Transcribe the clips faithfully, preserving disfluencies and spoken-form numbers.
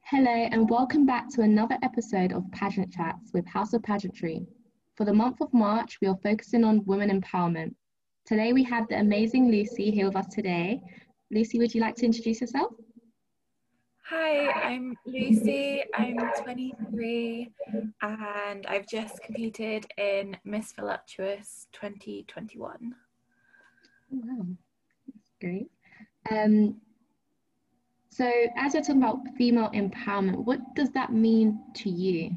Hello, and welcome back to another episode of Pageant Chats with House of Pageantry. For the month of March, we are focusing on women empowerment. Today, we have the amazing Lucy here with us today. Lucy, would you like to introduce yourself? Hi, I'm Lucy. I'm twenty-three and I've just competed in Miss Voluptuous twenty twenty-one. Wow, that's great. Um, so, as you're talking about female empowerment, what does that mean to you?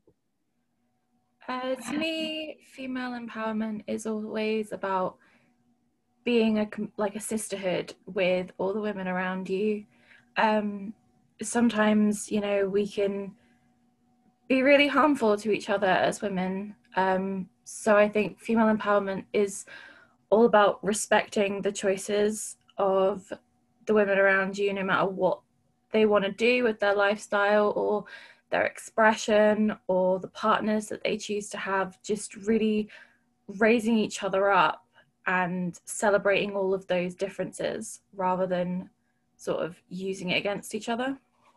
Uh, to me, female empowerment is always about being a like a sisterhood with all the women around you. Um, sometimes, you know, we can be really harmful to each other as women. Um, so I think female empowerment is all about respecting the choices of the women around you, no matter what they want to do with their lifestyle or their expression or the partners that they choose to have, just really raising each other up and celebrating all of those differences rather than sort of using it against each other.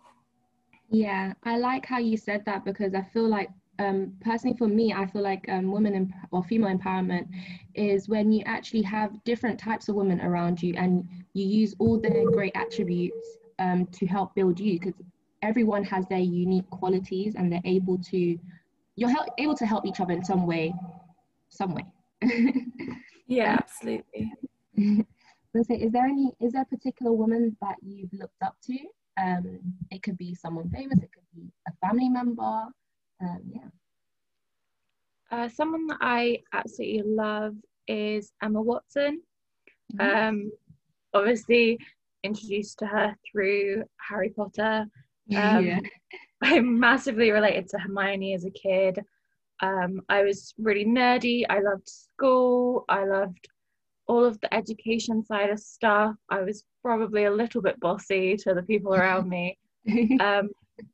Yeah, I like how you said that because I feel like, um, personally for me, I feel like um, women emp or female empowerment is when you actually have different types of women around you and you use all their great attributes um, to help build you, because everyone has their unique qualities and they're able to, you're help, able to help each other in some way, some way. Yeah, um, absolutely. let's say, is there any, is there a particular woman that you've looked up to? Um, it could be someone famous, it could be a family member. Um, yeah. Uh, someone that I absolutely love is Emma Watson. Mm-hmm. Um, obviously introduced to her through Harry Potter. Um, Yeah. I'm massively related to Hermione as a kid. Um, I was really nerdy. I loved school. I loved all of the education side of stuff. I was probably a little bit bossy to the people around me. Um,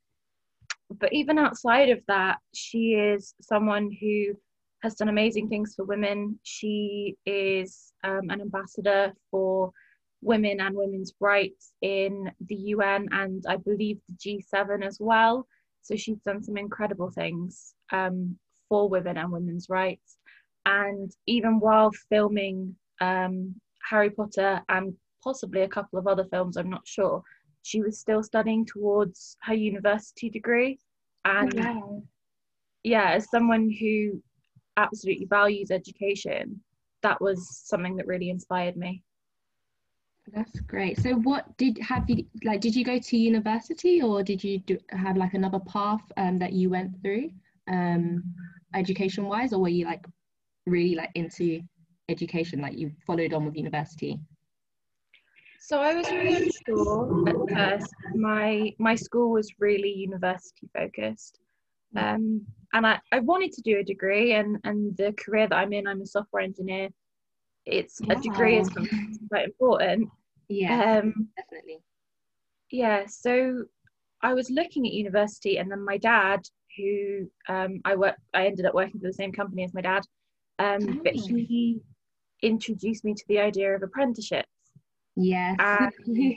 but even outside of that, she is someone who has done amazing things for women. She is um, an ambassador for women and women's rights in the U N and I believe the G seven as well. So she's done some incredible things um, for women and women's rights. And even while filming um, Harry Potter and possibly a couple of other films, I'm not sure, she was still studying towards her university degree. And Wow. yeah, as someone who absolutely values education, that was something that really inspired me. That's great. So what did have you like did you go to university or did you do, have like another path um, that you went through um, education wise, or were you like really like into education, like you followed on with university? So I was really unsure at first. My my school was really university focused. Um, and I, I wanted to do a degree, and, and the career that I'm in, I'm a software engineer. It's a degree Wow. is quite important. Yes, Um, definitely. yeah, so I was looking at university, and then my dad, who um, I work, I ended up working for the same company as my dad, um, but Oh, he introduced me to the idea of apprenticeships. yes. And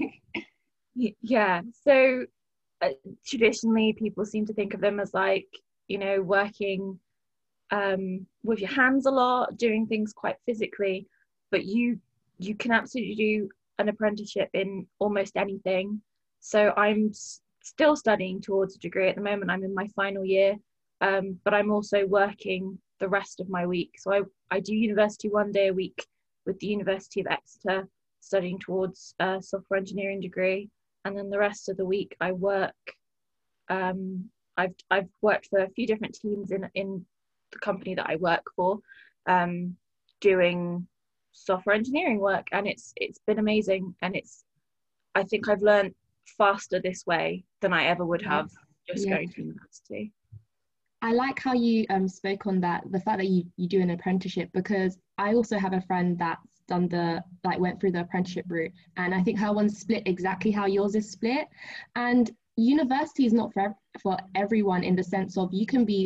yeah, so uh, traditionally people seem to think of them as like, you know, working um, with your hands a lot, doing things quite physically, but you you can absolutely do an apprenticeship in almost anything. So I'm s- still studying towards a degree at the moment. I'm in my final year, um, but I'm also working the rest of my week. So I, I do university one day a week with the University of Exeter, studying towards a software engineering degree, and then the rest of the week I work. Um, I've I've worked for a few different teams in in the company that I work for, um, doing software engineering work, and it's it's been amazing. And it's I think I've learned faster this way than I ever would Yes. have just Yeah. going to university. I like how you um spoke on that, the fact that you you do an apprenticeship, because I also have a friend that's done the like went through the apprenticeship route, and I think her one's split exactly how yours is split. And university is not for for everyone, in the sense of you can be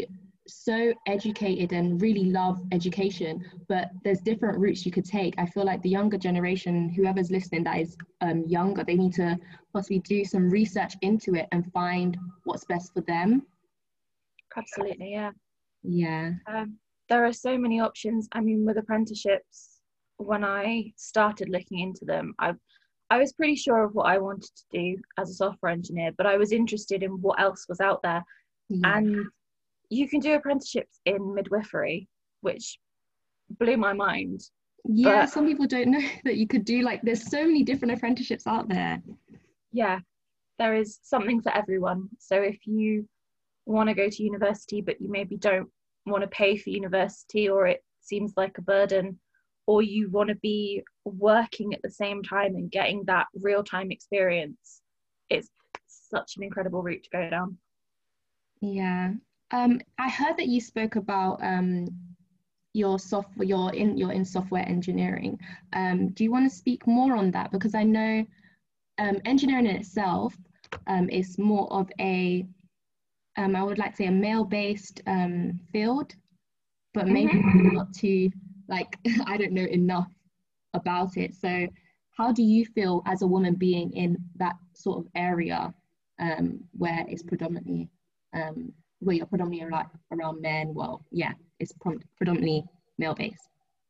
so educated and really love education, but there's different routes you could take. I feel like the younger generation, whoever's listening that is um, younger, they need to possibly do some research into it and find what's best for them. Absolutely, yeah. Yeah. Um, there are so many options. I mean, with apprenticeships, when I started looking into them, I I was pretty sure of what I wanted to do as a software engineer, but I was interested in what else was out there. Yeah. And you can do apprenticeships in midwifery, which blew my mind. Yeah, But some people don't know that you could do, like, there's so many different apprenticeships out there. yeah, there is something for everyone. So if you want to go to university, but you maybe don't want to pay for university, or it seems like a burden, or you want to be working at the same time and getting that real-time experience, it's such an incredible route to go down. Yeah. Um, I heard that you spoke about um, your software, you're in you're in software engineering. Um, do you want to speak more on that? Because I know um, engineering in itself um, is more of a, um, I would like to say a male-based um, field, but maybe Mm-hmm. not too, like, I don't know enough about it. So how do you feel as a woman being in that sort of area um, where it's predominantly, um, where you're predominantly like around men? Well, yeah, it's pre- predominantly male-based.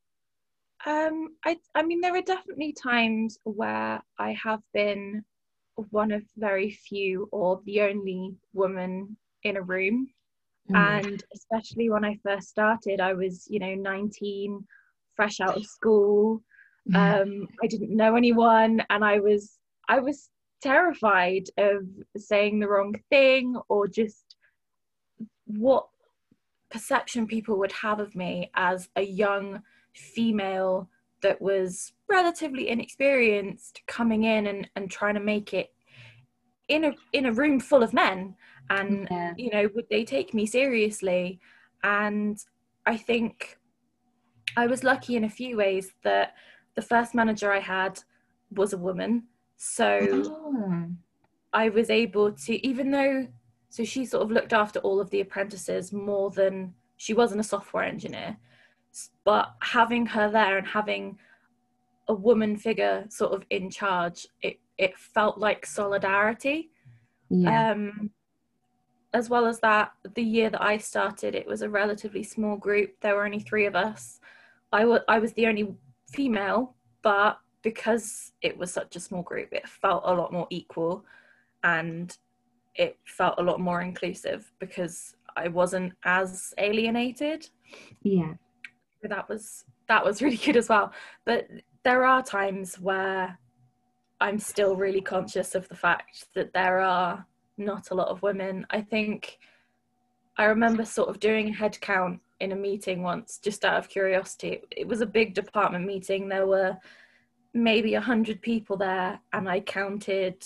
Um, I, I mean, there are definitely times where I have been one of very few or the only woman in a room. Mm. And especially when I first started, I was, you know, nineteen, fresh out of school. Um, I didn't know anyone, and I was, I was terrified of saying the wrong thing, or just what perception people would have of me as a young female that was relatively inexperienced coming in and, and trying to make it in a in a room full of men. And Yeah, you know, would they take me seriously? And I think I was lucky in a few ways that the first manager I had was a woman, so oh, I was able to, even though, so she sort of looked after all of the apprentices more than, she wasn't a software engineer, but having her there and having a woman figure sort of in charge, it, it felt like solidarity. yeah, Um, as well as that, the year that I started, it was a relatively small group. There were only three of us. I, w- I was the only female, but because it was such a small group, it felt a lot more equal, and it felt a lot more inclusive because I wasn't as alienated. yeah, That was that was really good as well. But there are times where I'm still really conscious of the fact that there are not a lot of women. I think I remember sort of doing a head count in a meeting once, just out of curiosity. It was a big department meeting. There were maybe a hundred people there, and I counted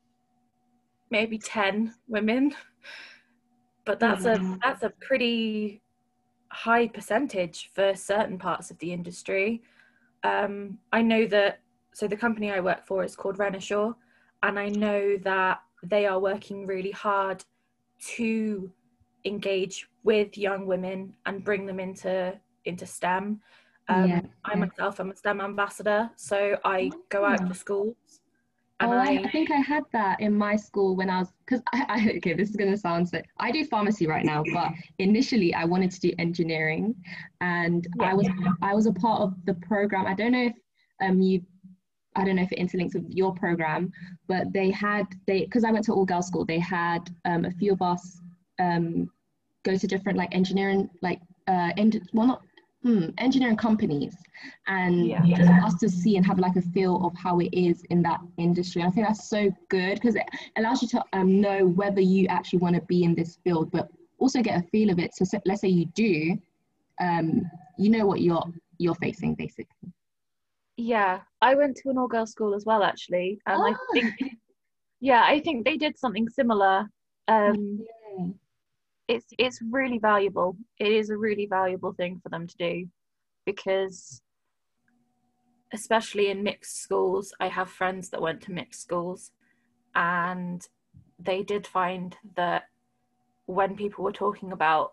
maybe ten women. But that's a yeah, that's a pretty high percentage for certain parts of the industry. Um, I know that, so the company I work for is called Renishaw, and I know that they are working really hard to engage with young women and bring them into into STEM. yeah. Um, I myself am a STEM ambassador, so I go out Oh. to schools and Oh, I, I, I think I had that in my school when I was, because I, I, okay, this is going to sound so, I do pharmacy right now, but initially I wanted to do engineering, and yeah, I was, I was a part of the program. I don't know if um you, I don't know if it interlinks with your program, but they had, they, because I went to all girls school, they had um, a few of us um, go to different like engineering, like, uh, end, well, not hmm, engineering companies, and yeah. just us to see and have like a feel of how it is in that industry. I think that's so good because it allows you to um, know whether you actually want to be in this field, but also get a feel of it. So, so let's say you do, um, you know what you're you're facing basically. Yeah, I went to an all-girls school as well, actually, and I Oh, think, yeah, I think they did something similar. Um, yeah, it's it's really valuable. It is a really valuable thing for them to do because, especially in mixed schools, I have friends that went to mixed schools, and they did find that when people were talking about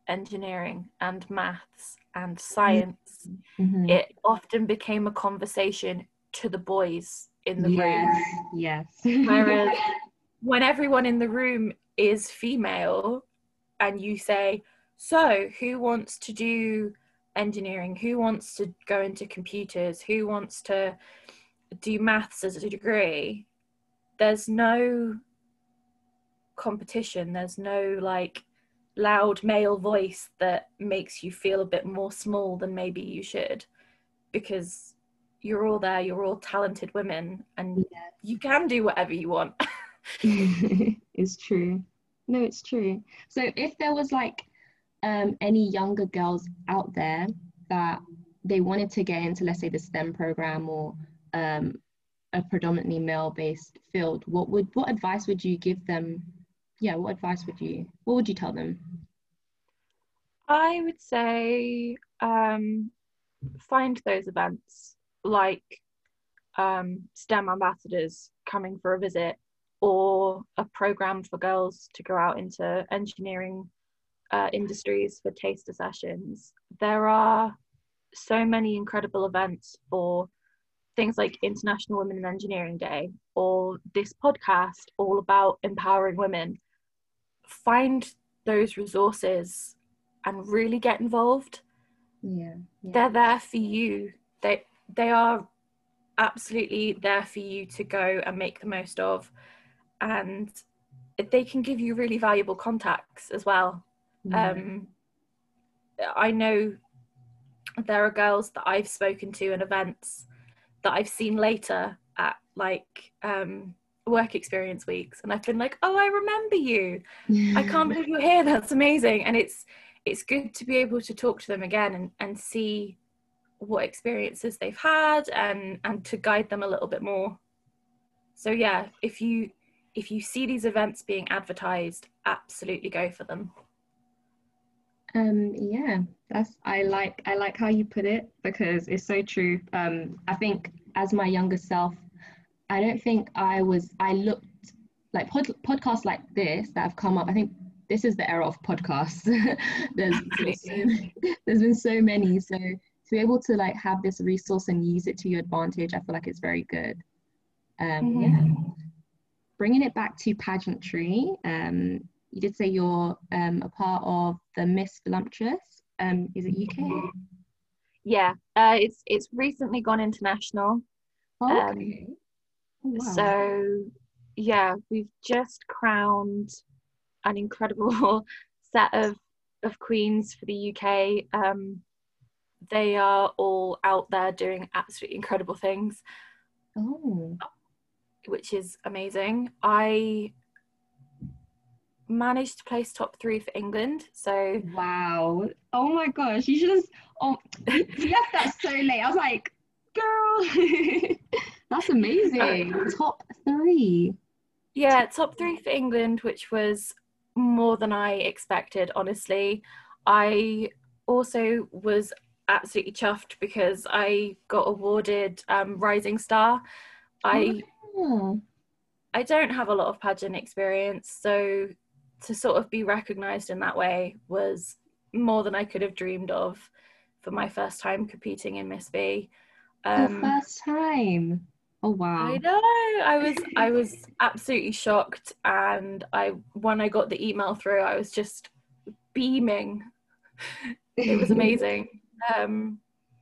engineering and maths and science, Mm-hmm. it often became a conversation to the boys in the Yes, room. yes. Whereas when everyone in the room is female and you say, so who wants to do engineering? Who wants to go into computers? Who wants to do maths as a degree? There's no competition. There's no like loud male voice that makes you feel a bit more small than maybe you should, because you're all there, you're all talented women, and Yeah. you can do whatever you want. It's true. No, it's true. So if there was like um any younger girls out there that they wanted to get into, let's say, the STEM program or um a predominantly male-based field, what would what advice would you give them? Yeah, what advice would you what would you tell them? I would say um, find those events like um, STEM ambassadors coming for a visit, or a program for girls to go out into engineering uh, industries for taster sessions. There are so many incredible events for things like International Women in Engineering Day, or this podcast all about empowering women. Find those resources and really get involved. Yeah, yeah. They're there for you. They they are absolutely there for you to go and make the most of, and they can give you really valuable contacts as well. Yeah. Um, I know there are girls that I've spoken to in events that I've seen later at like um, work experience weeks, and I've been like, oh, I remember you. I can't believe you're here. That's amazing. And it's it's good to be able to talk to them again and, and see what experiences they've had, and and to guide them a little bit more. So yeah, if you if you see these events being advertised, absolutely go for them. Um, yeah, that's I like I like how you put it, because it's so true. Um, I think as my younger self, I don't think I was I looked like pod, podcasts like this that have come up. I think this is the era of podcasts. there's been so, there's been so many. So to be able to like have this resource and use it to your advantage, I feel like it's very good. Um, Mm-hmm. yeah. Bringing it back to pageantry, um, you did say you're um, a part of the Miss Voluptuous. Um, is it U K? Yeah, uh, it's it's recently gone international. Oh, Um, okay. Oh, wow. So yeah, we've just crowned an incredible set of of queens for the U K. Um, they are all out there doing absolutely incredible things. Oh. Which is amazing. I managed to place top three for England. So wow. Oh my gosh. You should have oh you left that so late. I was like, girl. That's amazing. Uh, top three. Yeah, top three for England, which was more than I expected, honestly. I also was absolutely chuffed because I got awarded um, Rising Star. I oh. I don't have a lot of pageant experience, so to sort of be recognised in that way was more than I could have dreamed of for my first time competing in Miss B. Um, Your first time. Oh wow. I know. I was I was absolutely shocked, and I when I got the email through, I was just beaming. It was amazing. um,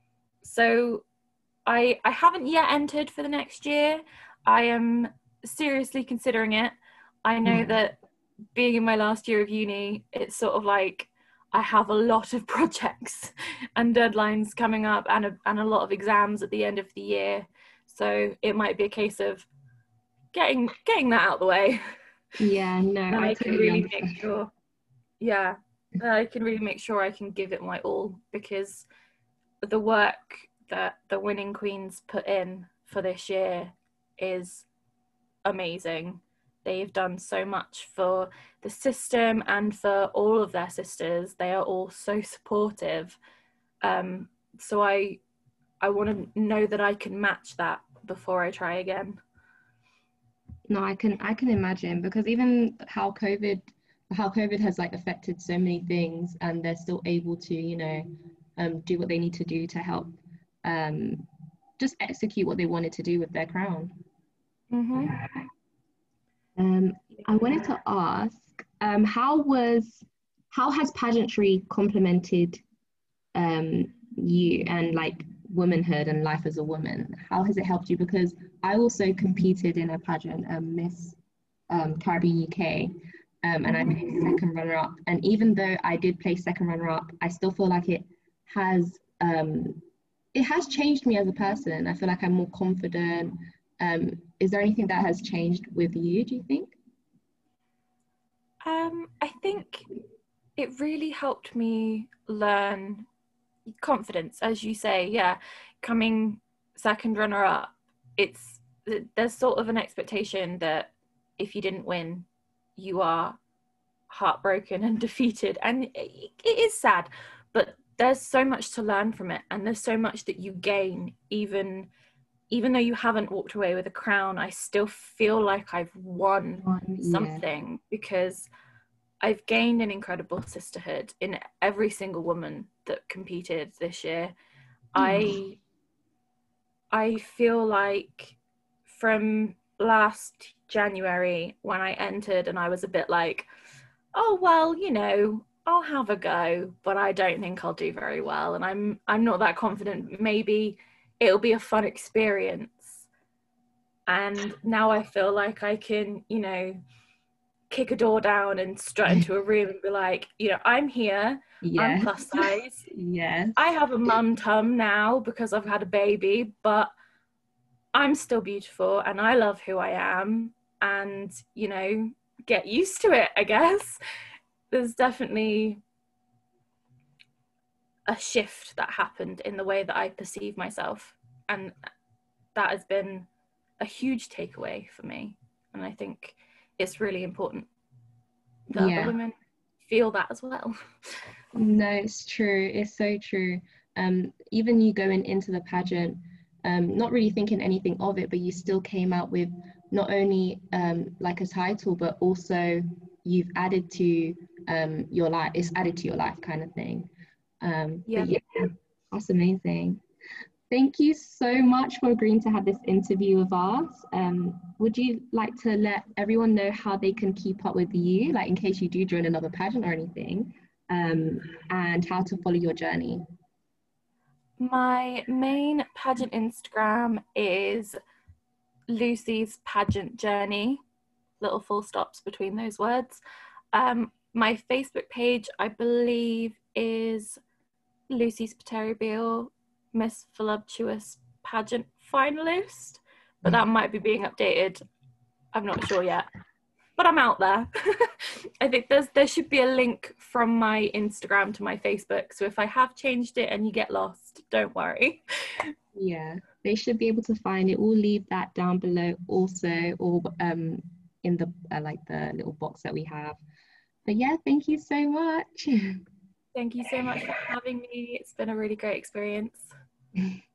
so I I haven't yet entered for the next year. I am seriously considering it. I know yeah. that being in my last year of uni, it's sort of like I have a lot of projects and deadlines coming up, and a, and a lot of exams at the end of the year. So it might be a case of getting getting that out of the way. Yeah, no, and I, I totally can really understand. make sure. Yeah, I can really make sure I can give it my all, because the work that the winning queens put in for this year is amazing. They've done so much for the system and for all of their sisters. They are all so supportive. Um, so I I want to know that I can match that before I try again. No, I can I can imagine, because even how COVID how COVID has like affected so many things, and they're still able to, you know, um, do what they need to do to help um, just execute what they wanted to do with their crown. Mm-hmm. Um, I wanted to ask, um, how was, how has pageantry complemented um, you and like womanhood and life as a woman? How has it helped you? Because I also competed in a pageant, um, Miss um, Caribbean U K, um, and I placed second runner up. And even though I did place second runner up, I still feel like it has um, it has changed me as a person. I feel like I'm more confident. Um, is there anything that has changed with you, do you think? Um, I think it really helped me learn confidence, as you say. Yeah, coming second runner up, it's there's sort of an expectation that if you didn't win, you are heartbroken and defeated, and it, it is sad, but there's so much to learn from it, and there's so much that you gain. Even even though you haven't walked away with a crown, I still feel like I've won Um, yeah. something, because I've gained an incredible sisterhood in every single woman that competed this year. I I feel like from last January, when I entered and I was a bit like, oh well, you know, I'll have a go, but I don't think I'll do very well, and I'm I'm not that confident. Maybe it'll be a fun experience. And now I feel like I can, you know, kick a door down and strut into a room and be like, you know, I'm here, I'm Yes. plus size, Yes. I have a mum tum now because I've had a baby, but I'm still beautiful and I love who I am, and, you know, get used to it, I guess. There's definitely a shift that happened in the way that I perceive myself, and that has been a huge takeaway for me. And I think it's really important that other Yeah. women feel that as well. No, it's true. It's so true. Um, even you going into the pageant, um, not really thinking anything of it, but you still came out with not only um, like a title, but also you've added to um, your life. It's added to your life, kind of thing. Um, Yeah. but yeah, that's amazing. Thank you so much for agreeing to have this interview with us. Um, would you like to let everyone know how they can keep up with you, like in case you do join another pageant or anything, um, and how to follow your journey? My main pageant Instagram is Lucy's Pageant Journey, little full stops between those words. Um, my Facebook page, I believe, is Lucy's Pateri Beale, Miss Voluptuous Pageant Finalist, but that might be being updated. I'm not sure yet, but I'm out there. I think there's there should be a link from my Instagram to my Facebook, so if I have changed it and you get lost, don't worry. Yeah, they should be able to find it. We'll leave that down below also, or um, in the uh, like the little box that we have. But yeah, thank you so much. Thank you so much for having me. It's been a really great experience.